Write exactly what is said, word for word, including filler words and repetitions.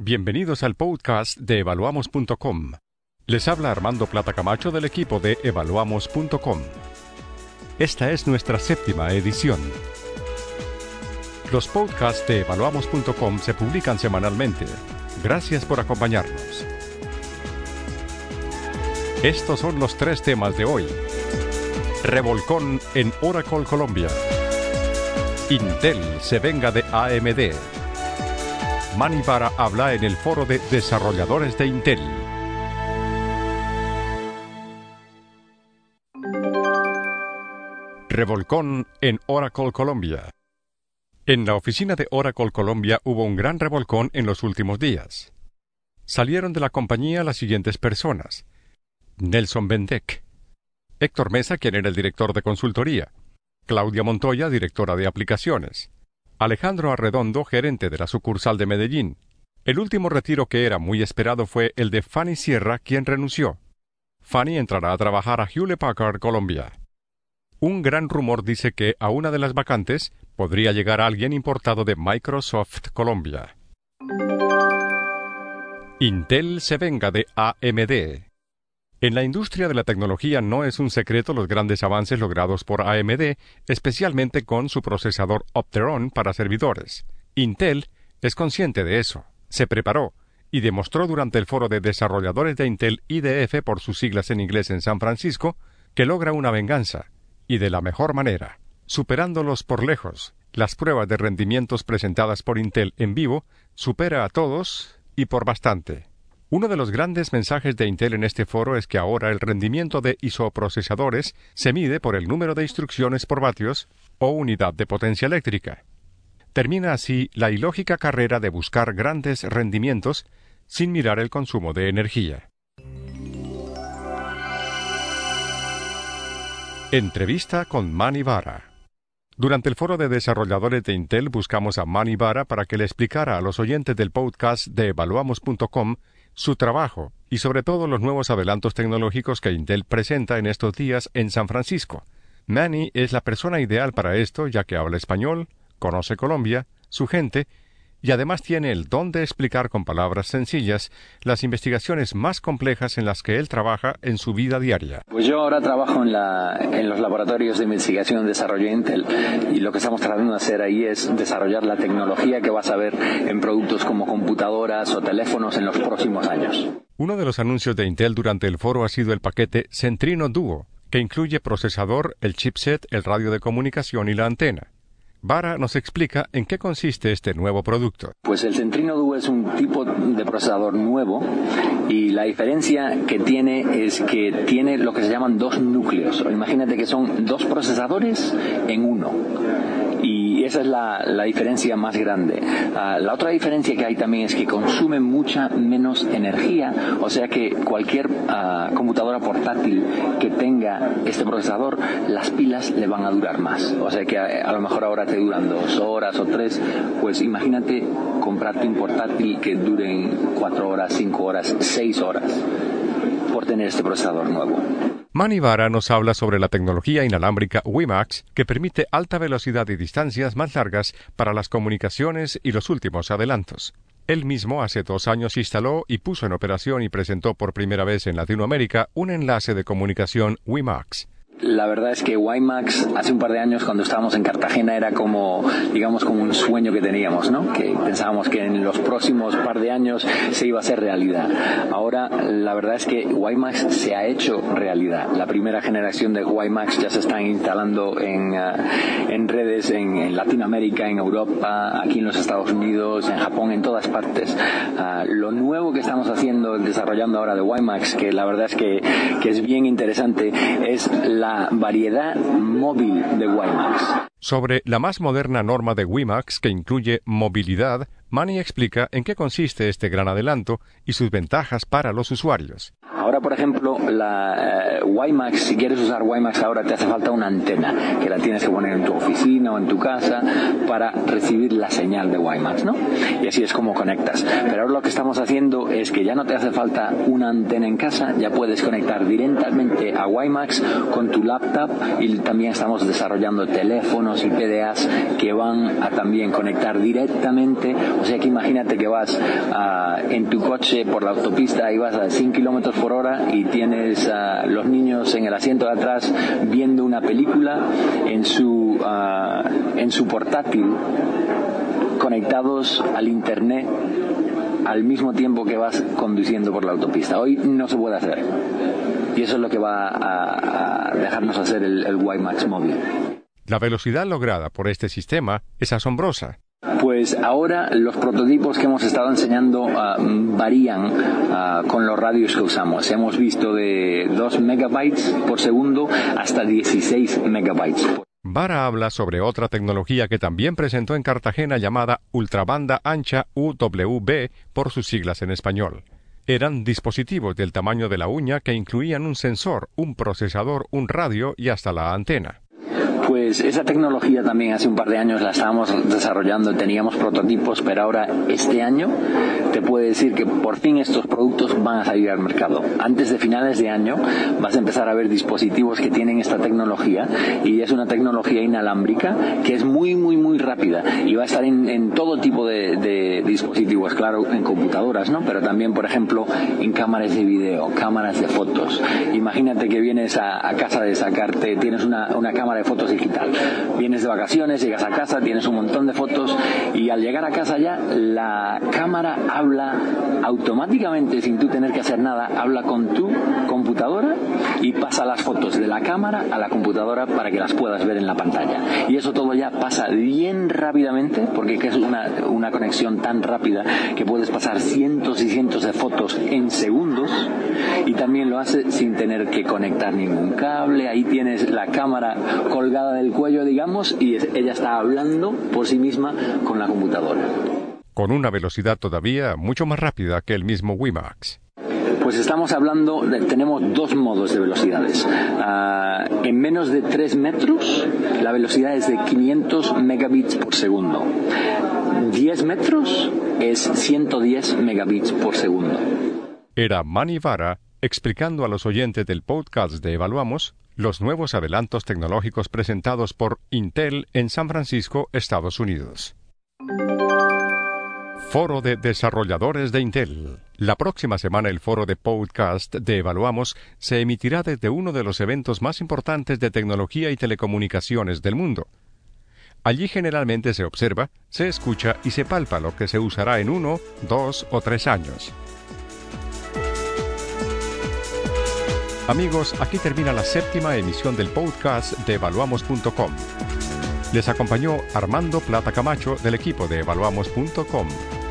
Bienvenidos al podcast de evaluamos punto com. Les habla Armando Plata Camacho del equipo de evaluamos punto com. Esta es nuestra séptima edición. Los podcasts de evaluamos punto com se publican semanalmente. Gracias por acompañarnos. Estos son los tres temas de hoy. Revolcón en Oracle Colombia. Intel se venga de A M D. Mani Bara habla en el foro de desarrolladores de Intel. Revolcón en Oracle Colombia. En la oficina de Oracle Colombia hubo un gran revolcón en los últimos días. Salieron de la compañía las siguientes personas: Nelson Bendek, Héctor Mesa, quien era el director de consultoría, Claudia Montoya, directora de aplicaciones, Alejandro Arredondo, gerente de la sucursal de Medellín. El último retiro que era muy esperado fue el de Fanny Sierra, quien renunció. Fanny entrará a trabajar a Hewlett Packard Colombia. Un gran rumor dice que a una de las vacantes podría llegar alguien importado de Microsoft Colombia. Intel se venga de A M D. En la industria de la tecnología no es un secreto los grandes avances logrados por A M D, especialmente con su procesador Opteron para servidores. Intel es consciente de eso, se preparó y demostró durante el foro de desarrolladores de Intel I D F, por sus siglas en inglés, en San Francisco, que logra una venganza, y de la mejor manera, superándolos por lejos. Las pruebas de rendimientos presentadas por Intel en vivo supera a todos y por bastante. Uno de los grandes mensajes de Intel en este foro es que ahora el rendimiento de isoprocesadores se mide por el número de instrucciones por vatios o unidad de potencia eléctrica. Termina así la ilógica carrera de buscar grandes rendimientos sin mirar el consumo de energía. Entrevista con Mani Bara. Durante el foro de desarrolladores de Intel buscamos a Mani Bara para que le explicara a los oyentes del podcast de evaluamos punto com su trabajo y sobre todo los nuevos adelantos tecnológicos que Intel presenta en estos días en San Francisco. Mani es la persona ideal para esto, ya que habla español, conoce Colombia, su gente, y además tiene el don de explicar con palabras sencillas las investigaciones más complejas en las que él trabaja en su vida diaria. Pues yo ahora trabajo en, la, en los laboratorios de investigación y desarrollo de Intel, y lo que estamos tratando de hacer ahí es desarrollar la tecnología que vas a ver en productos como computadoras o teléfonos en los próximos años. Uno de los anuncios de Intel durante el foro ha sido el paquete Centrino Duo, que incluye procesador, el chipset, el radio de comunicación y la antena. Bara nos explica en qué consiste este nuevo producto. Pues el Centrino Duo es un tipo de procesador nuevo, y la diferencia que tiene es que tiene lo que se llaman dos núcleos. Imagínate que son dos procesadores en uno. Y esa es la, la diferencia más grande. Uh, la otra diferencia que hay también es que consume mucha menos energía, o sea que cualquier uh, computadora portátil que tenga este procesador, las pilas le van a durar más. O sea que a, a lo mejor ahora te duran dos horas o tres, pues imagínate comprarte un portátil que duren cuatro horas, cinco horas, seis horas por tener este procesador nuevo. Mani Bara nos habla sobre la tecnología inalámbrica WiMAX, que permite alta velocidad y distancias más largas para las comunicaciones y los últimos adelantos. Él mismo hace dos años instaló y puso en operación y presentó por primera vez en Latinoamérica un enlace de comunicación WiMAX. La verdad es que WiMAX hace un par de años, cuando estábamos en Cartagena, era como, digamos, como un sueño que teníamos, ¿no? Que pensábamos que en los próximos par de años se iba a hacer realidad. Ahora, la verdad es que WiMAX se ha hecho realidad. La primera generación de WiMAX ya se están instalando en, uh, en redes en, en Latinoamérica, en Europa, aquí en los Estados Unidos, en Japón, en todas partes. Uh, lo nuevo que estamos haciendo, desarrollando ahora de WiMAX, que la verdad es que, que es bien interesante, es la variedad móvil de WiMAX. Sobre la más moderna norma de WiMAX, que incluye movilidad, Mani explica en qué consiste este gran adelanto y sus ventajas para los usuarios. Ahora, por ejemplo, la eh, WiMAX, si quieres usar WiMAX ahora, te hace falta una antena que la tienes que poner en tu oficina o en tu casa para recibir la señal de WiMAX, ¿no? Y así es como conectas. Pero ahora lo que estamos haciendo es que ya no te hace falta una antena en casa, ya puedes conectar directamente a WiMAX con tu laptop, y también estamos desarrollando teléfonos y P D As que van a también conectar directamente O sea que imagínate que vas uh, en tu coche por la autopista y vas a cien kilómetros por hora y tienes a uh, los niños en el asiento de atrás viendo una película en su, uh, en su portátil, conectados al internet al mismo tiempo que vas conduciendo por la autopista. Hoy no se puede hacer. Y eso es lo que va a, a dejarnos hacer el, el WiMAX móvil. La velocidad lograda por este sistema es asombrosa. Pues ahora los prototipos que hemos estado enseñando uh, varían uh, con los radios que usamos. Hemos visto de dos megabytes por segundo hasta dieciséis megabytes. Vara habla sobre otra tecnología que también presentó en Cartagena llamada ultrabanda ancha U W B por sus siglas en español. Eran dispositivos del tamaño de la uña que incluían un sensor, un procesador, un radio y hasta la antena. Pues esa tecnología también hace un par de años la estábamos desarrollando, teníamos prototipos, pero ahora este año te puedo decir que por fin estos productos van a salir al mercado. Antes de finales de año vas a empezar a ver dispositivos que tienen esta tecnología, y es una tecnología inalámbrica que es muy muy muy rápida y va a estar en, en todo tipo de, de dispositivos, claro, en computadoras, ¿no? Pero también, por ejemplo, en cámaras de video, cámaras de fotos. Imagínate que vienes a, a casa de sacarte, tienes una, una cámara de fotos digital. Vienes de vacaciones, llegas a casa, tienes un montón de fotos y al llegar a casa ya la cámara habla automáticamente, sin tú tener que hacer nada, habla con tu computadora y pasa las fotos de la cámara a la computadora para que las puedas ver en la pantalla. Y eso todo ya pasa bien rápidamente, porque es una, una conexión tan rápida que puedes pasar cientos y cientos de fotos en segundos, y también lo hace sin tener que conectar ningún cable. Ahí tienes la cámara colgada del cuello, digamos, y ella está hablando por sí misma con la computadora. Con una velocidad todavía mucho más rápida que el mismo WiMAX. Pues estamos hablando, de, tenemos dos modos de velocidades. Uh, en menos de tres metros, la velocidad es de quinientos megabits por segundo. diez metros es ciento diez megabits por segundo. Era Mani Vara explicando a los oyentes del podcast de Evaluamos los nuevos adelantos tecnológicos presentados por Intel en San Francisco, Estados Unidos. Foro de Desarrolladores de Intel. La próxima semana el foro de podcast de Evaluamos se emitirá desde uno de los eventos más importantes de tecnología y telecomunicaciones del mundo. Allí generalmente se observa, se escucha y se palpa lo que se usará en uno, dos o tres años. Amigos, aquí termina la séptima emisión del podcast de Evaluamos punto com. Les acompañó Armando Plata Camacho del equipo de Evaluamos punto com.